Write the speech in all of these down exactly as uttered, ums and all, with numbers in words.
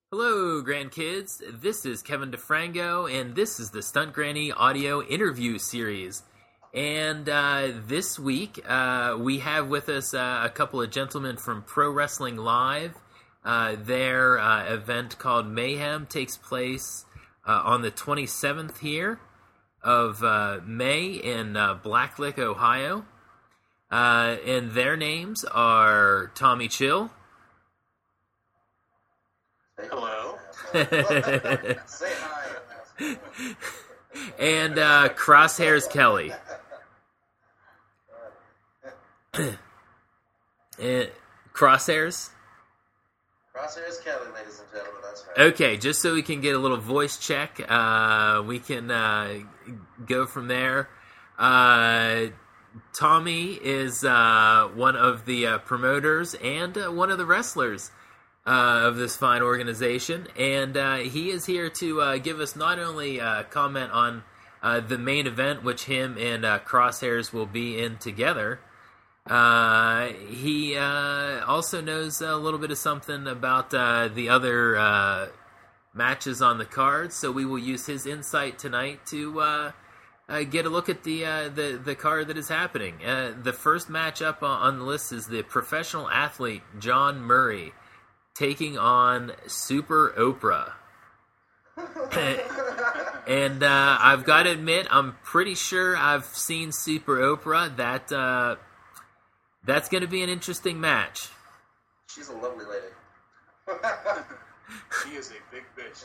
Hello, grandkids. This is Kevin DeFrango, and this is the Stunt Granny audio interview series. And uh, this week, uh, we have with us uh, a couple of gentlemen from Pro Wrestling Live. Uh, their uh, event called Mayhem takes place uh, on the twenty-seventh here of uh, May in uh, Blacklick, Ohio. Uh, and their names are Tommy Chill. Hello. Say hi. And uh, Crosshairs Kelly. and Crosshairs? Crosshairs Kelly, ladies and gentlemen, that's right. Okay, just so we can get a little voice check, uh, we can uh, go from there. Uh, Tommy is uh, one of the uh, promoters and uh, one of the wrestlers Uh, of this fine organization, and uh, he is here to uh, give us not only uh, comment on uh, the main event, which him and uh, Crosshairs will be in together. Uh, he uh, also knows a little bit of something about uh, the other uh, matches on the card, so we will use his insight tonight to uh, uh, get a look at the uh, the the card that is happening. Uh, the first match up on the list is the professional athlete John Murray taking on Super Oprah. and uh, I've got to admit, I'm pretty sure I've seen Super Oprah. That uh, that's going to be an interesting match. She's a lovely lady. She is a big bitch.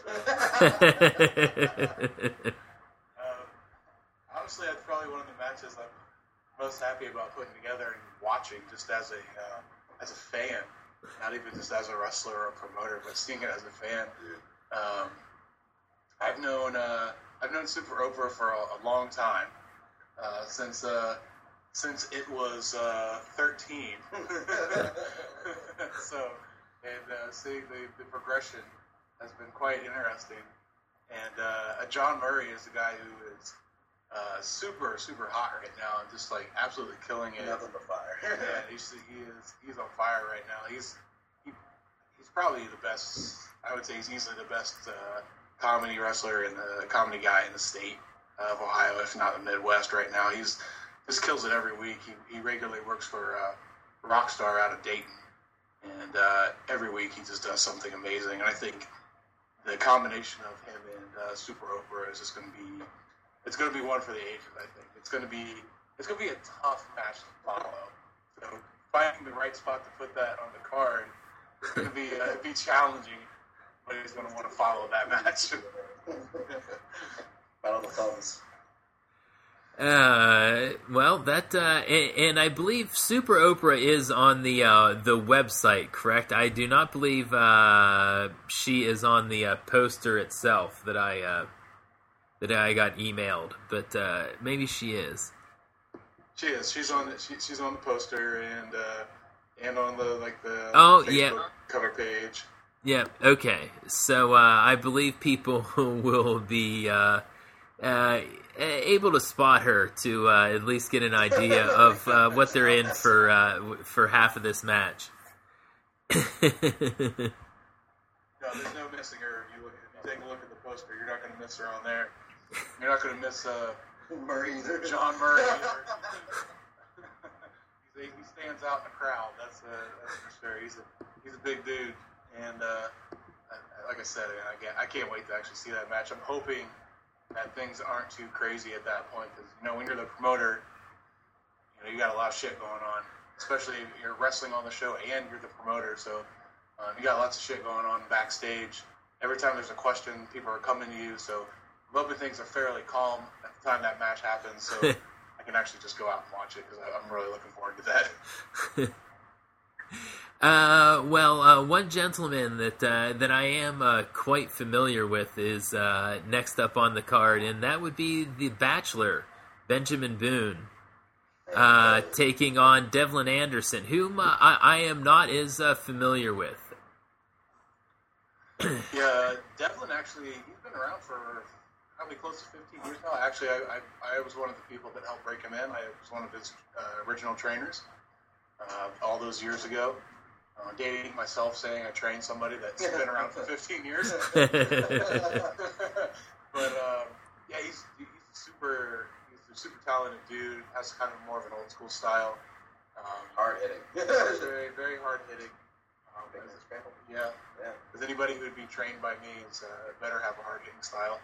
um, honestly, that's probably one of the matches I'm most happy about putting together and watching, just as a uh, as a fan. Not even just as a wrestler or a promoter, but seeing it as a fan. Um, I've known uh, I've known Super Oprah for a, a long time, uh, since uh, since it was uh, thirteen. so, and uh, seeing the, the progression has been quite interesting. And uh, John Murray is the guy who is uh, super super hot right now and just like absolutely killing it. Nothing but fire. Yeah, he's, he is he's on fire right now. He's he, he's probably the best. I would say he's easily the best uh, comedy wrestler and the comedy guy in the state of Ohio, if not the Midwest right now. He's just kills it every week. He he regularly works for uh, Rockstar out of Dayton, and uh, every week he just does something amazing. And I think the combination of him and uh, Super Oprah is just going to be it's going to be one for the ages. I think it's going to be. It's going to be a tough match to follow. So finding the right spot to put that on the card is going to be uh, be challenging, but he's going to want to follow that match. Follow the thumbs. Uh, well, that uh, and, and I believe Super Oprah is on the uh, the website, correct? I do not believe uh, she is on the uh, poster itself that I uh, that I got emailed, but uh, maybe she is. She is. She's on the she, she's on the poster and uh, and on the like the oh Facebook yeah cover page. Yeah. Okay. So uh, I believe people will be uh, uh, able to spot her to uh, at least get an idea of uh, what they're in for uh, for half of this match. No, there's no missing her. If you, look, if you take a look at the poster, you're not going to miss her on there. You're not going to miss. Uh, Murray either. John Murray. he stands out in the crowd. That's, uh, that's for sure. He's a he's a big dude, and uh, like I said, I can't I can't wait to actually see that match. I'm hoping that things aren't too crazy at that point, because you know when you're the promoter, you know you got a lot of shit going on. Especially if you're wrestling on the show and you're the promoter, so um, you got lots of shit going on backstage. Every time there's a question, people are coming to you, so. I'm hoping things are fairly calm at the time that match happens, so I can actually just go out and watch it, because I'm really looking forward to uh, that. well, uh, one gentleman that uh, that I am uh, quite familiar with is uh, next up on the card, and that would be the Bachelor, Benjamin Boone, uh, taking on Devlin Anderson, whom uh, I, I am not as uh, familiar with. Yeah, Devlin actually, he's been around for probably close to fifteen years now. Actually, I, I, I was one of the people that helped break him in. I was one of his uh, original trainers uh, all those years ago. Uh, dating myself, saying I trained somebody that's been around for fifteen years. But um, yeah, he's he's a super he's a super talented dude. Has kind of more of an old school style. Um, Hard hitting. very very hard hitting. Um, yeah, yeah. Because anybody who would be trained by me is uh, better have a hard hitting style.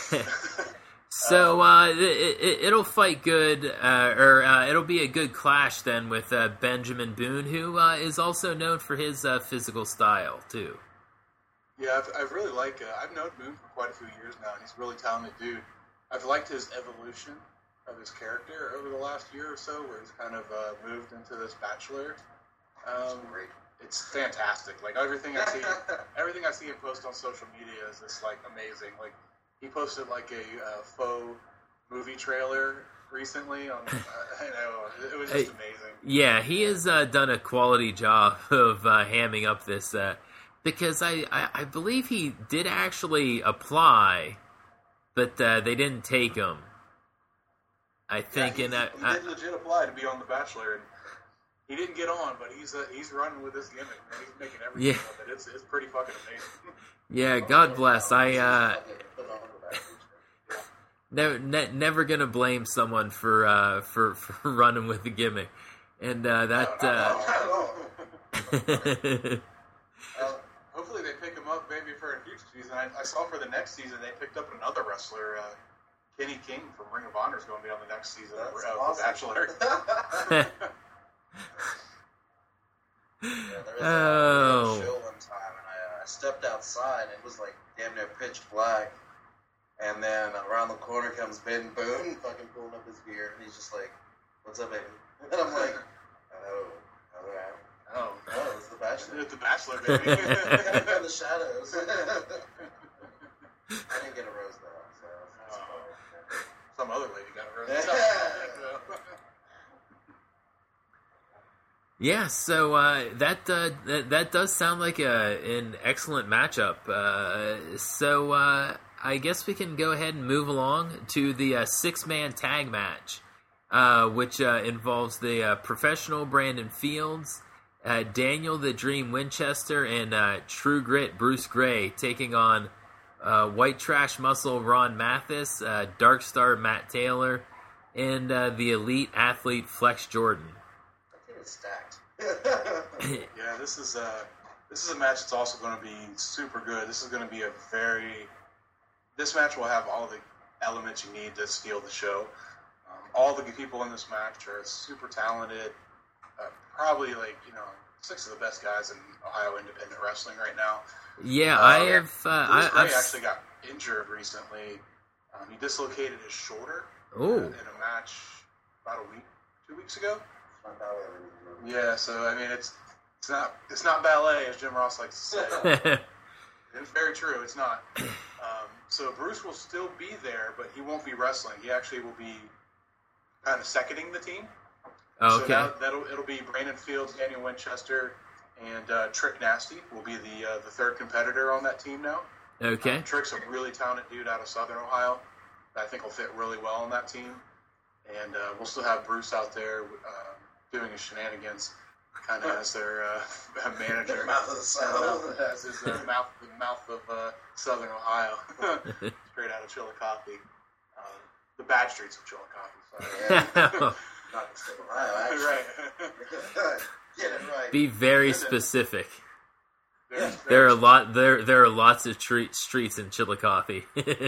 So uh, it, it, it'll fight good, uh, or uh, it'll be a good clash then with uh, Benjamin Boone, who uh, is also known for his uh, physical style too. Yeah, I've, I've really liked. Uh, I've known Boone for quite a few years now, and he's a really talented dude. I've liked his evolution of his character over the last year or so, where he's kind of uh, moved into this bachelor. Um, great. It's fantastic. Like everything I see, everything I see him post on social media is just like amazing. Like he posted like a uh, faux movie trailer recently on. Uh, I know it was just amazing. Yeah, he has uh, done a quality job of uh, hamming up this. Uh, Because I, I, I believe he did actually apply, but uh, they didn't take him. I think, yeah, he, and I, he did legit apply to be on The Bachelor, and he didn't get on, but he's uh, he's running with this gimmick, man. He's making everything Yeah. of it. It's it's pretty fucking amazing. yeah, God bless. I uh, never ne- never gonna blame someone for uh, for for running with the gimmick, and uh, that. No, Uh, no, no. uh, hopefully they pick him up maybe for a future season. I, I saw for the next season they picked up another wrestler, uh, Kenny King from Ring of Honor is going to be on the next season of That's uh, awesome. The Bachelor. Yeah, there was Oh. a show one time, and I, uh, I stepped outside, and it was like damn near pitch black. And then around the corner comes Ben Boone, fucking pulling up his beard, and he's just like, "What's up, baby?" And I'm like, "Oh, all right." Oh, Oh, it's The Bachelor. it's The Bachelor, baby. In the shadows. I didn't get a rose though, so that's Oh. Some other lady got a rose. Yeah. Yeah, so uh, that, uh, that that does sound like a, an excellent matchup. Uh, so uh, I guess we can go ahead and move along to the uh, six-man tag match, uh, which uh, involves the uh, professional Brandon Fields, uh, Daniel the Dream Winchester, and uh, True Grit Bruce Gray taking on uh, White Trash Muscle Ron Mathis, uh, Dark Star Matt Taylor, and uh, the Elite Athlete Flex Jordan. stacked. Yeah, this is uh this is a match that's also going to be super good. This is going to be a very this match will have all the elements you need to steal the show. Um, all the people in this match are super talented. Uh, probably like you know six of the best guys in Ohio independent wrestling right now. Yeah, Uh, I have. Uh, Bruce I, Gray I've actually got injured recently. Um, he dislocated his shoulder uh, oh, in a match about a week, two weeks ago. Yeah, so I mean, it's it's not it's not ballet as Jim Ross likes to say. It's very true. It's not. Um, so Bruce will still be there, but he won't be wrestling. He actually will be kind of seconding the team. So okay. that, that'll it'll be Brandon Fields, Daniel Winchester, and uh, Trick Nasty will be the uh, the third competitor on that team now. Okay. Um, Trick's a really talented dude out of Southern Ohio that I think will fit really well on that team. And uh, we'll still have Bruce out there uh, doing his shenanigans, kind of as their uh, manager. The mouth of the South. As his uh, mouth, the mouth of uh, Southern Ohio. Straight out of Chillicothe. Um, the bad streets of Chillicothe. Sorry. Yeah. Not in Southern Ohio, actually. Right. Get it right. Be very specific. Very, There very are a lot. There there are lots of tre- streets in Chillicothe. Very.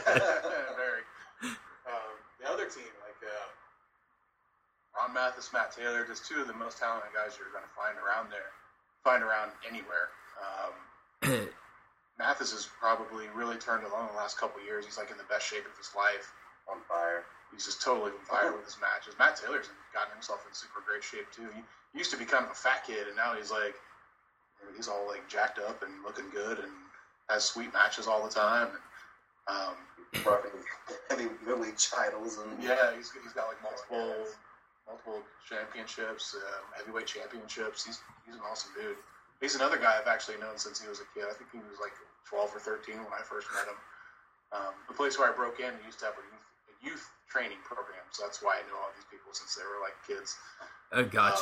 Um, the other team, like uh, Ron Mathis, Matt Taylor, just two of the most talented guys you're going to find around there, find around anywhere. Um, Mathis has probably really turned it on in the last couple of years. He's like in the best shape of his life. On fire. He's just totally on fire with his matches. Matt Taylor's gotten himself in super great shape too. He used to be kind of a fat kid, and now he's like, he's all like jacked up and looking good, and has sweet matches all the time. And, um, Rocking heavy middleweight titles and yeah, he's he's got like multiple multiple championships, uh, heavyweight championships. He's he's an awesome dude. He's another guy I've actually known since he was a kid. I think he was like twelve or thirteen when I first met him. Um, the place where I broke in used to have a youth, a youth training program, so that's why I know all these people since they were like kids. Oh, gotcha. Um,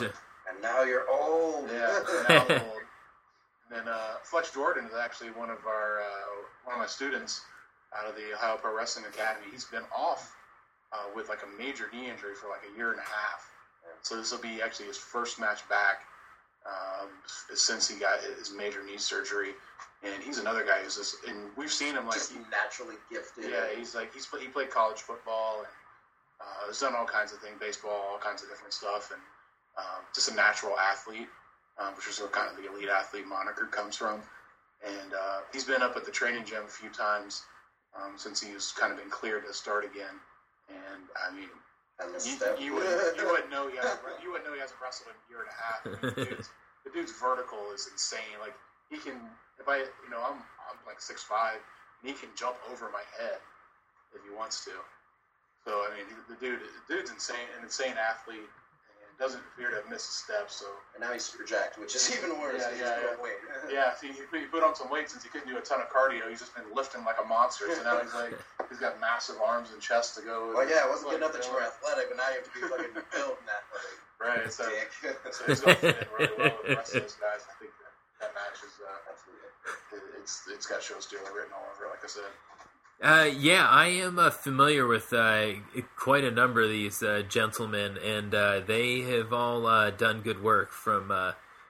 And now you're old. Yeah, now I'm old. And then uh, Fletch Jordan is actually one of our uh, one of my students out of the Ohio Pro Wrestling Academy. He's been off uh, with like a major knee injury for like a year and a half. So this will be actually his first match back um, since he got his major knee surgery. And he's another guy who's just, and we've seen him like just he, naturally gifted. Yeah, he's like he's he played college football and uh, has done all kinds of things, baseball, all kinds of different stuff, and um, just a natural athlete, um, which is where kind of the elite athlete moniker comes from. And uh, he's been up at the training gym a few times um, since he's kind of been cleared to start again. And I mean, you, you, wouldn't, you wouldn't know he hasn't you wouldn't know he hasn't wrestled in a year and a half. I mean, the, dude's, the dude's vertical is insane. Like he can, if I, you know, I'm I'm like six five, and he can jump over my head if he wants to. So I mean, the dude, the dude's insane, an insane athlete, and doesn't appear to have missed a step. So and now he's super jacked, which is even worse. Yeah, he's yeah, yeah. Weight. Yeah, so he, he put on some weight since he couldn't do a ton of cardio. He's just been lifting like a monster. So now he's like, he's got massive arms and chest to go. Well, yeah, it wasn't good enough that you were athletic, but now you have to be fucking built and athletic. Right. So, so he's going to fit in really well with the rest of those guys. I think that, that match is uh, absolutely it, it's it's got show stealer written all over it, like I said. Uh, yeah, I am uh, familiar with uh, quite a number of these uh, gentlemen, and uh, they have all uh, done good work from uh,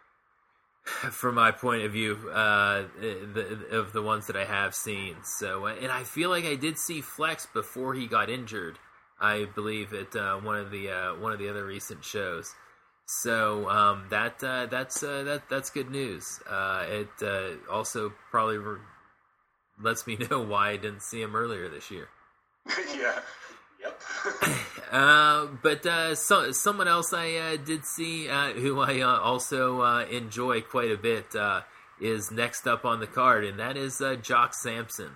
from my point of view uh, the, of the ones that I have seen. So, and I feel like I did see Flex before he got injured. I believe at uh, one of the uh, one of the other recent shows. So um, that uh, that's uh, that that's good news. Uh, it uh, also probably Re- lets me know why I didn't see him earlier this year. Yeah. Yep. uh, but uh, so, someone else I uh, did see, uh, who I uh, also uh, enjoy quite a bit, uh, is next up on the card, and that is uh, Jock Sampson.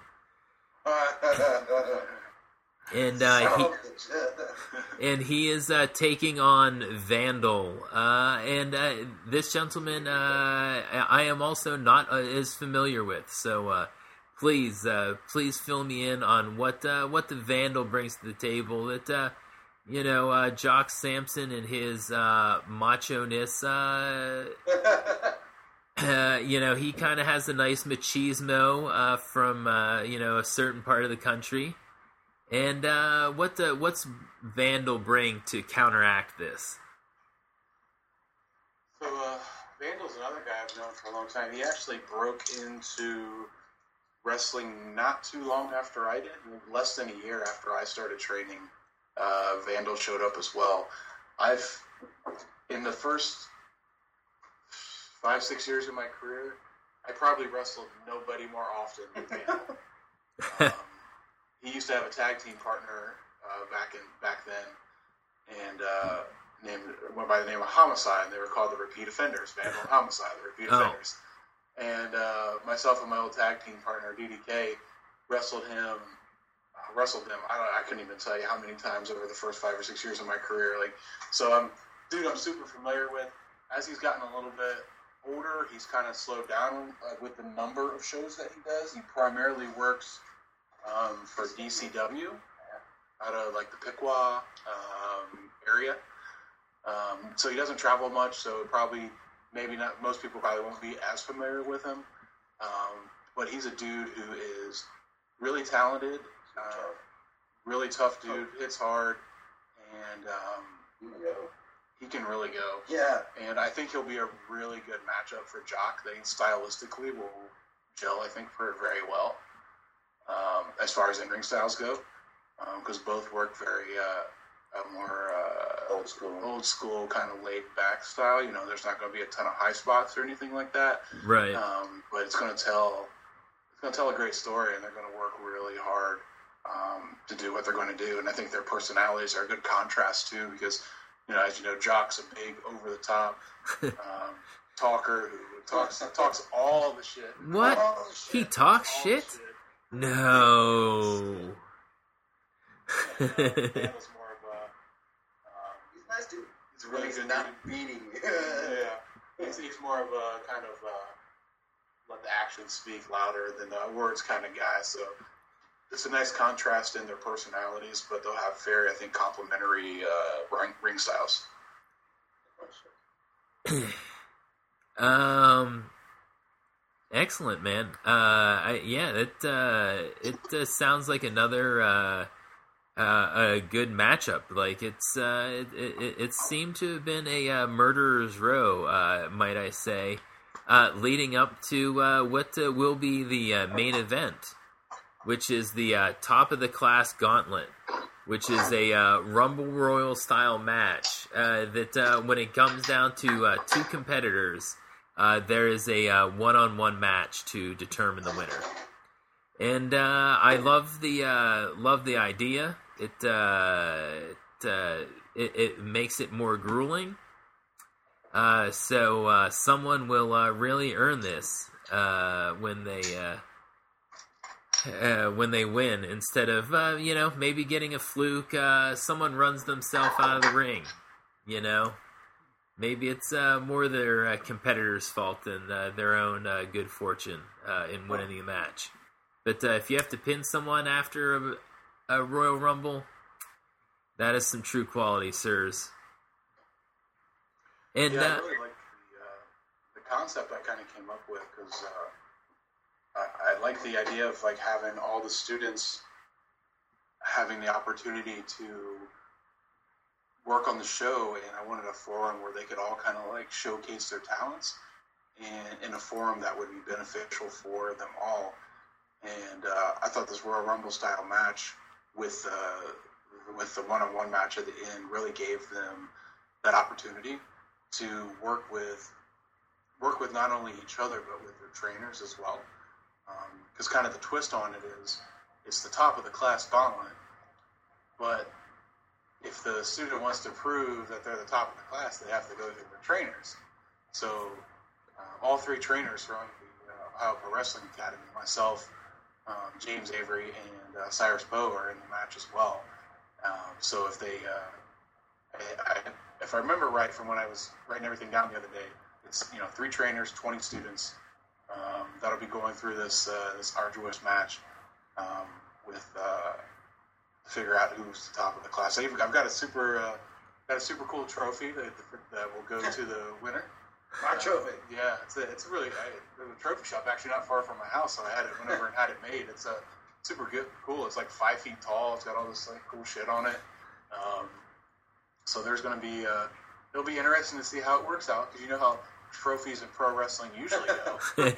And uh, he and he is uh, taking on Vandal, uh, and uh, this gentleman uh, I am also not uh, as familiar with. So uh, please, uh, please fill me in on what uh, what the Vandal brings to the table. That uh, you know, uh, Jock Sampson and his uh, macho-ness. Uh, Uh, you know, he kind of has a nice machismo uh, from uh, you know, a certain part of the country. And uh, what the what's Vandal bring to counteract this? So uh, Vandal's another guy I've known for a long time. He actually broke into wrestling not too long after I did, less than a year after I started training. Uh, Vandal showed up as well. I've in the first five six years of my career, I probably wrestled nobody more often than Vandal. um, He used to have a tag team partner uh, back in back then, and uh, named went by the name of Homicide. And they were called the Repeat Offenders, Vandal and Homicide, the Repeat Oh. Offenders. And uh, myself and my old tag team partner D D K wrestled him, uh, wrestled him. I, don't, I couldn't even tell you how many times over the first five or six years of my career. Like, so I'm dude, I'm super familiar with. As he's gotten a little bit older, he's kind of slowed down uh, with the number of shows that he does. He primarily works. Um, for D C W, out of like the Piqua um, area. Um, so he doesn't travel much, so probably, maybe not, most people probably won't be as familiar with him. Um, but he's a dude who is really talented, uh, really tough dude, hits hard, and um, he can really go. Yeah. And I think he'll be a really good matchup for Jock. They stylistically will gel, I think, for very well. Um, as far as in-ring styles go, because um, both work very uh, a more uh, Old school. old school kind of laid back style. You know, there's not going to be a ton of high spots or anything like that. Right. Um, but it's going to tell it's going to tell a great story, and they're going to work really hard um, to do what they're going to do. And I think their personalities are a good contrast too, because you know, as you know, Jock's a big over the top um, talker who talks talks all the shit. What? All the shit. He talks all the shit? No. And, uh, Vandal's more of a, um, He's a nice dude. he's a really He's good not dude. beating. Yeah, he's, he's more of a kind of uh, let the actions speak louder than the words kind of guy. So it's a nice contrast in their personalities, but they'll have very, I think, complementary uh, ring, ring styles. um, excellent, man. Uh, I, yeah, it uh, it uh, sounds like another uh, uh, a good matchup. Like it's uh, it, it it seemed to have been a uh, murderer's row, uh, might I say, uh, leading up to uh, what uh, will be the uh, main event, which is the uh, top of the class gauntlet, which is a uh, Rumble Royal style match uh, that uh, when it comes down to uh, two competitors, uh, there is a uh, one-on-one match to determine the winner. And uh, I love the uh, love the idea. It uh, it, uh, it it makes it more grueling. Uh, so uh, someone will uh, really earn this uh, when they. Uh, Uh, when they win, instead of uh, you know, maybe getting a fluke, uh, someone runs themselves out of the ring. You know, maybe it's uh, more their uh, competitor's fault than uh, their own uh, good fortune uh, in winning the match. But uh, if you have to pin someone after a, a Royal Rumble, that is some true quality, sirs. And yeah, I uh, really like the, uh, the concept I kind of came up with because. Uh, I, I like the idea of like having all the students having the opportunity to work on the show, and I wanted a forum where they could all kind of like showcase their talents, and in a forum that would be beneficial for them all. And uh, I thought this Royal Rumble style match with uh, with the one-on-one match at the end really gave them that opportunity to work with work with not only each other but with their trainers as well. Because um, kind of the twist on it is, it's the top of the class gauntlet, but if the student wants to prove that they're the top of the class, they have to go through their trainers. So uh, all three trainers from the uh, Ohio Pro Wrestling Academy, myself, um, James Avery, and uh, Cyrus Poe are in the match as well. Um, so if they, uh, I, I, if I remember right from when I was writing everything down the other day, it's, you know, three trainers, twenty students. Um, that'll be going through this uh, this arduous match um, with uh, to figure out who's the top of the class. I've, I've got a super uh, got a super cool trophy that, that will go to the winner. My trophy. Uh, yeah, it's a, it's a really I, there's a trophy shop actually not far from my house, so I had it went over and had it made. It's a super good, cool. It's like five feet tall. It's got all this like cool shit on it. Um, so there's going to be uh, it'll be interesting to see how it works out, because you know how trophies in pro wrestling usually go.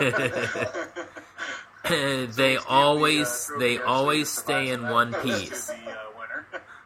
they so always the, uh, they always stay in one piece. To the uh, winner.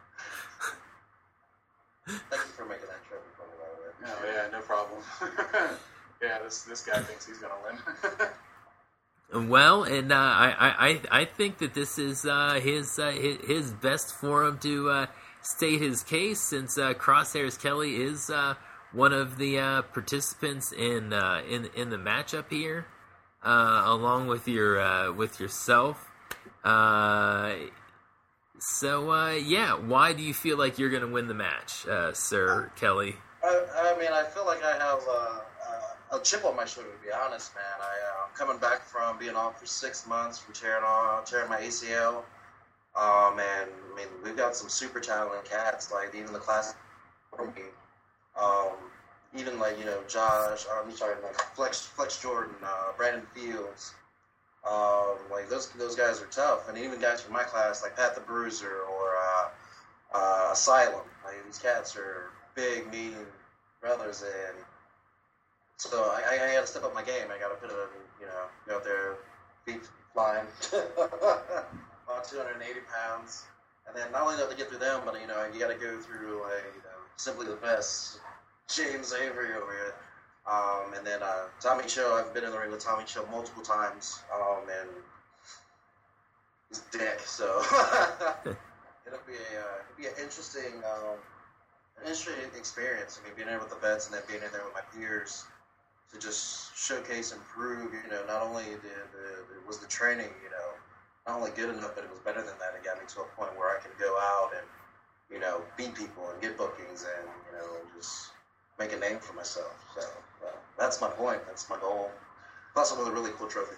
Thank you for making that trophy for me, by the way. Oh yeah, no problem. Yeah, this this guy thinks he's gonna win. Well, and uh, I, I I think that this is uh, his, uh, his his best forum to uh, state his case, since uh, Crosshairs Kelly is uh, one of the uh, participants in uh, in in the matchup here, uh, along with your uh, with yourself. Uh, so uh, yeah, why do you feel like you're going to win the match, uh, Sir Kelly? I, I mean, I feel like I have uh, uh, a chip on my shoulder, to be honest, man. I, uh, I'm coming back from being off for six months from tearing off, tearing my A C L. Um, and I mean, we've got some super talented cats, like even the class. Um, even like, you know, Josh, I'm sorry, like Flex, Flex Jordan, uh, Brandon Fields. Um, like those those guys are tough, and even guys from my class like Pat the Bruiser or uh, uh, Asylum. Like these cats are big, mean brothers, and so I, I got to step up my game. I got to put it, you know, go out there, feet flying, about two hundred eighty pounds, and then not only do I have to get through them, but you know, you got to go through like, you know, Simply the Best, James Avery over here. Um, and then uh, Tommy Cho, I've been in the ring with Tommy Cho multiple times, um, and he's a dick, so it'll be a uh, it'll be an interesting, um, an interesting experience. I mean, being in there with the vets and then being in there with my peers to just showcase and prove, you know, not only did uh, was the training, you know, not only good enough, but it was better than that. It got me to a point where I can go out and, you know, beat people and get bookings and, you know, just make a name for myself. So uh, that's my point. That's my goal. Plus, another really cool trophy.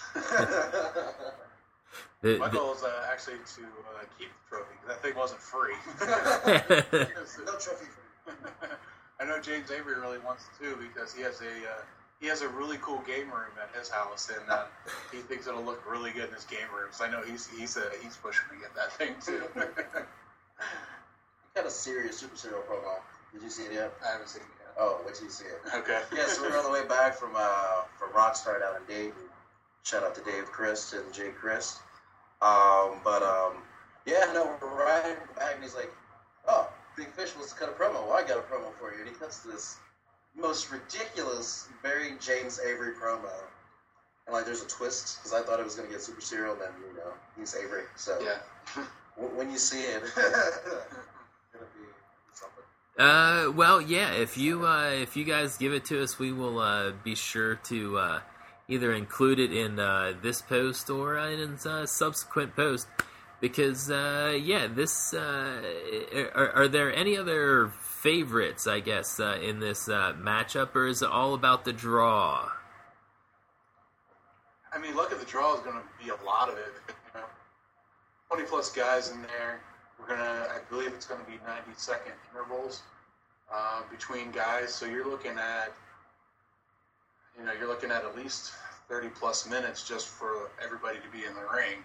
The, my the, goal is uh, actually to uh, keep the trophy, because that thing wasn't free. No trophy free. I know James Avery really wants to too because he has a uh, he has a really cool game room at his house, and uh, he thinks it'll look really good in his game room. So I know he's he's uh, he's pushing to get that thing too. Got a serious Super Serial promo. Did you see it yet? I haven't seen it yet. Oh, wait till you see it. Okay. Yeah, so we're on the way back from uh, from Rockstar down in Dayton. Shout out to Dave Christ and Jay Christ. Um, but um, yeah, no, we're riding back, and he's like, "Oh, Big Fish wants to cut a promo. Well, I got a promo for you." And he cuts this most ridiculous, very James Avery promo. And like, there's a twist because I thought it was gonna get Super Serial, and then you know he's Avery. So Yeah. w- when you see it, it's gonna be something. Uh, well, yeah. If you uh, if you guys give it to us, we will uh, be sure to uh, either include it in uh, this post or uh, in a subsequent post. Because uh, yeah, this uh, are, are there any other favorites? I guess uh, in this uh, matchup, or is it all about the draw? I mean, luck of the draw is going to be a lot of it. You know, twenty plus guys in there. We're gonna, I believe it's going to be ninety second intervals uh, between guys. So you're looking at, you know, you're looking at at least thirty plus minutes just for everybody to be in the ring,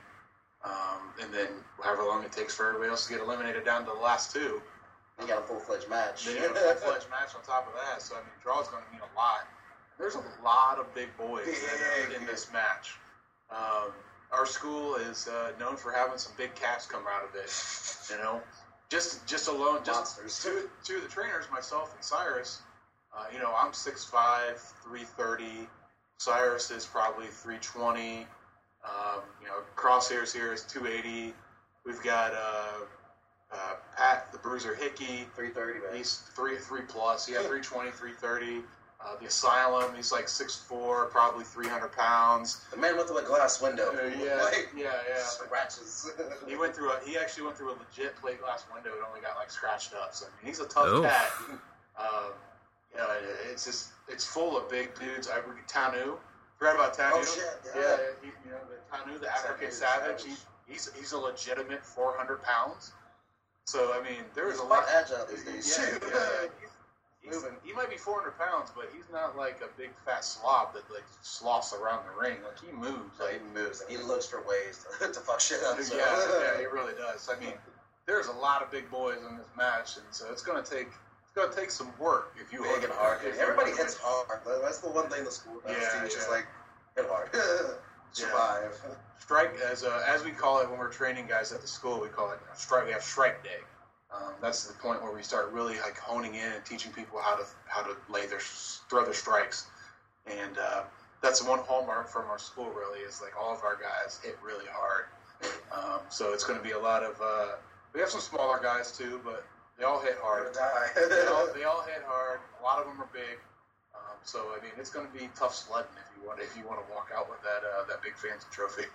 um, and then however long it takes for everybody else to get eliminated down to the last two. You got a full fledged match. Then you got a full fledged match on top of that. So I mean, draw is going to mean a lot. There's a lot of big boys in, in this match. Um, our school is uh, known for having some big cats come out of it. You know, just just alone, just Monsters. two two of the trainers, myself and Cyrus. Uh, you know, I'm six five, three thirty. Cyrus is probably three twenty. Um, you know, Crosshairs here is two eighty. We've got uh, uh, Pat the Bruiser Hickey. three thirty, man. He's three three plus. Yeah, three twenty, three thirty. Uh, the Asylum, he's like six four, probably three hundred pounds. The man with the glass window. Uh, yeah, Like, yeah, yeah. scratches. He went through a. He actually went through a legit plate glass window and only got like scratched up. So I mean, he's a tough Oh. cat. Um, you know, it, it's just it's full of big dudes. I Tanu. Forgot about Tanu. Oh, shit, yeah. yeah he, you know the Tanu, the African Tanu, Savage. Savage. He, he's he's a legitimate four hundred pounds. So I mean, there is He's a a lot. lot agile these days. Yeah, yeah, yeah. He's, he's, he might be four hundred pounds, but he's not like a big fat slob that like sloughs around the ring. Like he moves. So Like he moves and he looks for ways to, to fuck shit up. So. yeah, yeah, he really does. I mean, there's a lot of big boys in this match, and so it's gonna take it's gonna take some work if you Big and hard. if you Everybody wanna hits win. hard. That's the one thing the school does. Yeah, It's just yeah. like, hit hard. Survive. Strike as uh, as we call it when we're training guys at the school. We call it strike. We have strike day. Um, that's the point where we start really like honing in and teaching people how to how to lay their throw their strikes, and uh, that's one hallmark from our school. Really, is like all of our guys hit really hard. Um, so it's going to be a lot of. Uh, we have some smaller guys too, but they all hit hard. they, all, they all hit hard. A lot of them are big. Um, so I mean, it's going to be tough sledding if you want if you want to walk out with that uh, that big fancy trophy.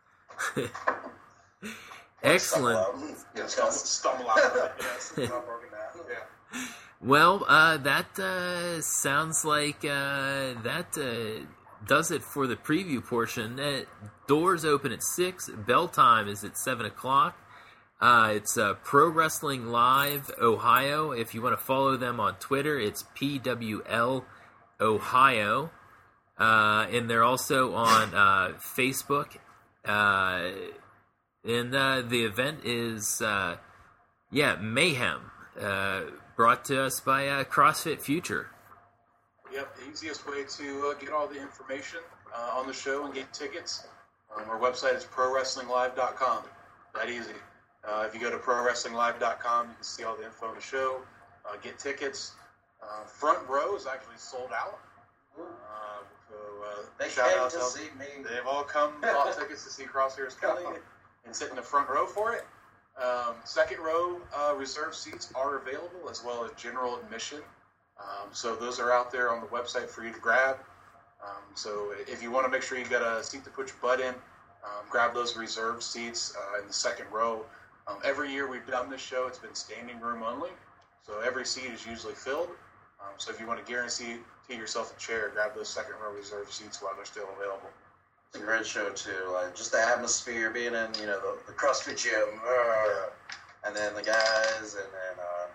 Excellent. Yeah, stumble, stumble out of it. Yes. Not broken down. Yeah. Well, uh, that uh, sounds like uh, that uh, does it for the preview portion. Uh, doors open at six. Bell time is at seven o'clock. Uh, it's uh, Pro Wrestling Live Ohio. If you want to follow them on Twitter, it's P W L Ohio. Uh, and they're also on uh, Facebook. Uh, and uh, the event is, uh, yeah, Mayhem. Uh, brought to us by uh, CrossFit Future. Yep, the easiest way to uh, get all the information uh, on the show and get tickets. Um, our website is pro wrestling live dot com. That easy. Uh, if you go to pro wrestling live dot com, you can see all the info on the show, uh, get tickets. Uh, front row is actually sold out. Uh, so uh, They shout came out to to see me. They've all come, bought tickets to see Crosshairs Kelly and sit in the front row for it. Um, second row uh, reserve seats are available as well as general admission. Um, so those are out there on the website for you to grab. Um, so if you want to make sure you got a seat to put your butt in, um, grab those reserve seats uh, in the second row. Um, every year we've done this show, it's been standing room only. So every seat is usually filled. Um, so if you want to guarantee yourself a chair, grab those second row reserve seats while they're still available. It's a great show too. Like just the atmosphere, being in you know the, the CrossFit gym, uh, and then the guys, and then uh,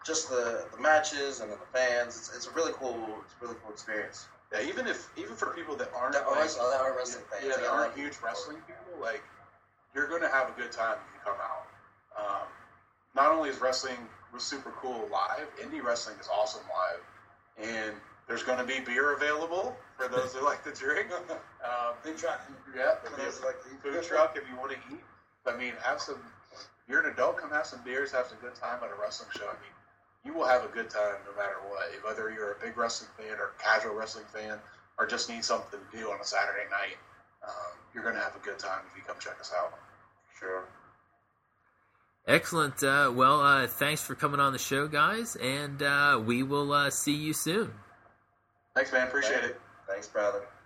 just the, the matches and then the fans. It's, it's a really cool, it's a really cool experience. Yeah, even if even for people that aren't That are, like, that are wrestling fans. yeah, that like, aren't like- huge wrestling people, like you're going to have a good time if you come out. Um, not only is wrestling was super cool live, indie wrestling is awesome live, and there's going to be beer available for those that like to drink. Um, Food truck. yeah, For there'll be those a that like to eat. food truck if you want to eat. I mean, have some. If you're an adult, come have some beers, have some good time at a wrestling show. I mean, you will have a good time no matter what. Whether you're a big wrestling fan or a casual wrestling fan, or just need something to do on a Saturday night, um, you're going to have a good time if you come check us out. Sure. Excellent. Uh, well, uh, thanks for coming on the show, guys, and uh, we will uh, see you soon. Thanks, man. Appreciate it. Thanks, brother.